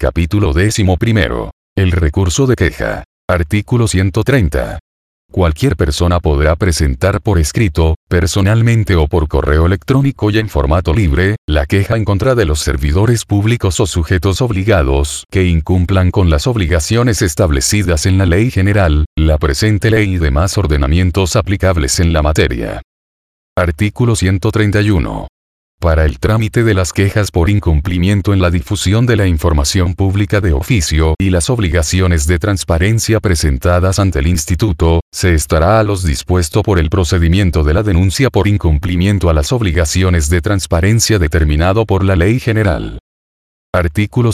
Capítulo 11. El recurso de queja. Artículo 130. Cualquier persona podrá presentar por escrito, personalmente o por correo electrónico y en formato libre, la queja en contra de los servidores públicos o sujetos obligados que incumplan con las obligaciones establecidas en la Ley General, la presente ley y demás ordenamientos aplicables en la materia. Artículo 131. Para el trámite de las quejas por incumplimiento en la difusión de la información pública de oficio y las obligaciones de transparencia presentadas ante el Instituto, se estará a los dispuesto por el procedimiento de la denuncia por incumplimiento a las obligaciones de transparencia determinado por la Ley General. Artículo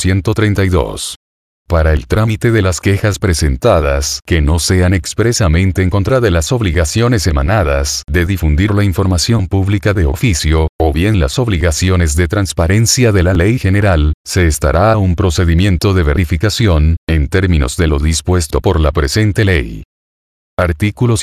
132. Para el trámite de las quejas presentadas que no sean expresamente en contra de las obligaciones emanadas de difundir la información pública de oficio, o bien las obligaciones de transparencia de la Ley General, se estará a un procedimiento de verificación, en términos de lo dispuesto por la presente ley. Artículo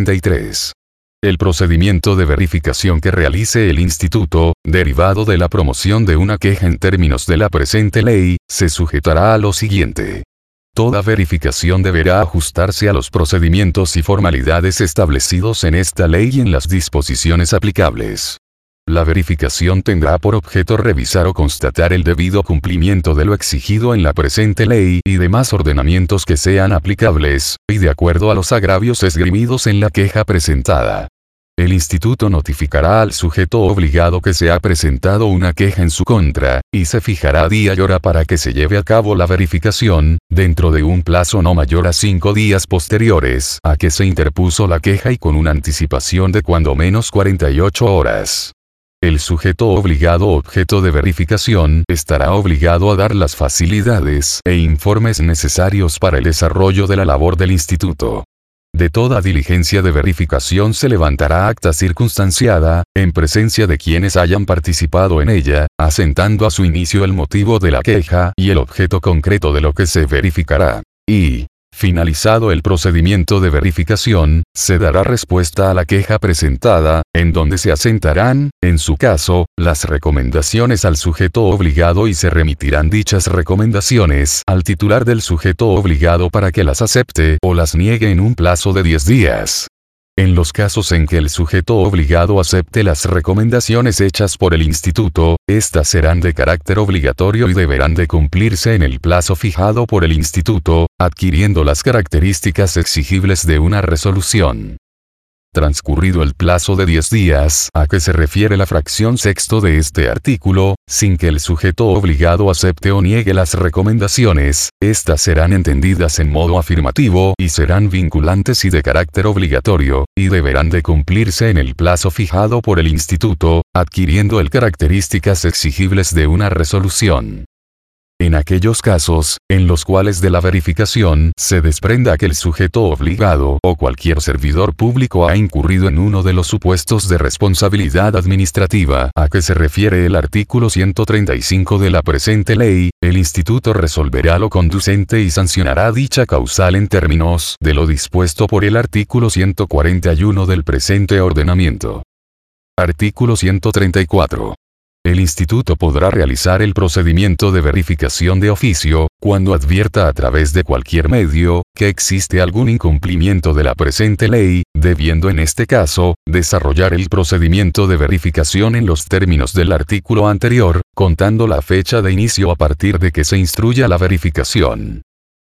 133. El procedimiento de verificación que realice el Instituto, derivado de la promoción de una queja en términos de la presente ley, se sujetará a lo siguiente. Toda verificación deberá ajustarse a los procedimientos y formalidades establecidos en esta ley y en las disposiciones aplicables. La verificación tendrá por objeto revisar o constatar el debido cumplimiento de lo exigido en la presente ley y demás ordenamientos que sean aplicables, y de acuerdo a los agravios esgrimidos en la queja presentada. El Instituto notificará al sujeto obligado que se ha presentado una queja en su contra, y se fijará día y hora para que se lleve a cabo la verificación, dentro de un plazo no mayor a 5 días posteriores a que se interpuso la queja y con una anticipación de cuando menos 48 horas. El sujeto obligado objeto de verificación estará obligado a dar las facilidades e informes necesarios para el desarrollo de la labor del Instituto. De toda diligencia de verificación se levantará acta circunstanciada, en presencia de quienes hayan participado en ella, asentando a su inicio el motivo de la queja y el objeto concreto de lo que se verificará. Y, finalizado el procedimiento de verificación, se dará respuesta a la queja presentada, en donde se asentarán, en su caso, las recomendaciones al sujeto obligado y se remitirán dichas recomendaciones al titular del sujeto obligado para que las acepte o las niegue en un plazo de 10 días. En los casos en que el sujeto obligado acepte las recomendaciones hechas por el Instituto, éstas serán de carácter obligatorio y deberán de cumplirse en el plazo fijado por el Instituto, adquiriendo las características exigibles de una resolución. Transcurrido el plazo de 10 días a que se refiere la fracción sexto de este artículo, sin que el sujeto obligado acepte o niegue las recomendaciones, éstas serán entendidas en modo afirmativo y serán vinculantes y de carácter obligatorio, y deberán de cumplirse en el plazo fijado por el Instituto, adquiriendo el características exigibles de una resolución. En aquellos casos, en los cuales de la verificación se desprenda que el sujeto obligado o cualquier servidor público ha incurrido en uno de los supuestos de responsabilidad administrativa a que se refiere el artículo 135 de la presente ley, el Instituto resolverá lo conducente y sancionará dicha causal en términos de lo dispuesto por el artículo 141 del presente ordenamiento. Artículo 134. El Instituto podrá realizar el procedimiento de verificación de oficio, cuando advierta a través de cualquier medio, que existe algún incumplimiento de la presente ley, debiendo en este caso, desarrollar el procedimiento de verificación en los términos del artículo anterior, contando la fecha de inicio a partir de que se instruya la verificación.